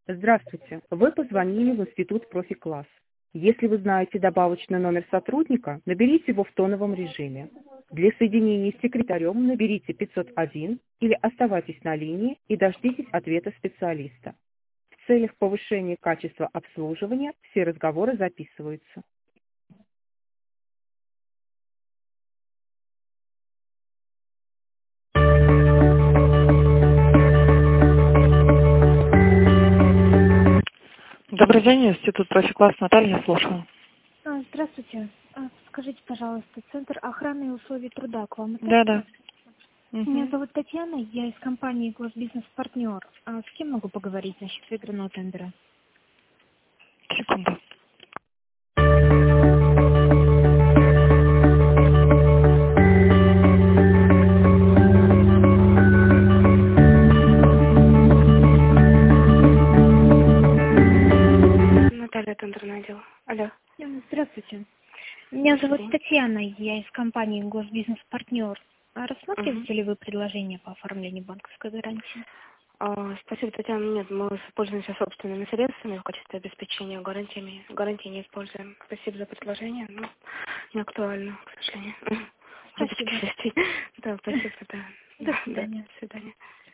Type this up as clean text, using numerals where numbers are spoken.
Здравствуйте. Вы позвонили в Институт Профи-класс. Если вы знаете добавочный номер сотрудника, наберите его в тоновом режиме. Для соединения с секретарем наберите 501 или оставайтесь на линии и дождитесь ответа специалиста. В целях повышения качества обслуживания все разговоры записываются. Добрый день, Институт Профи-класс, Наталья, слушаю. Здравствуйте. Скажите, пожалуйста, Центр охраны и условий труда к вам? Да. Меня зовут Татьяна, я из компании Госбизнес Партнер. С кем могу поговорить насчет выигранного тендера? Секунду. Наталья, тендерный отдел. Алло. Здравствуйте. Меня зовут Татьяна, я из компании Госбизнес Партнер. Рассматриваете ли вы предложение по оформлению банковской гарантии? Спасибо, Татьяна. Нет, мы пользуемся собственными средствами в качестве обеспечения гарантиями. Гарантии не используем. Спасибо за предложение, но не актуально, к сожалению. Спасибо. Да, спасибо, да. До свидания. До свидания.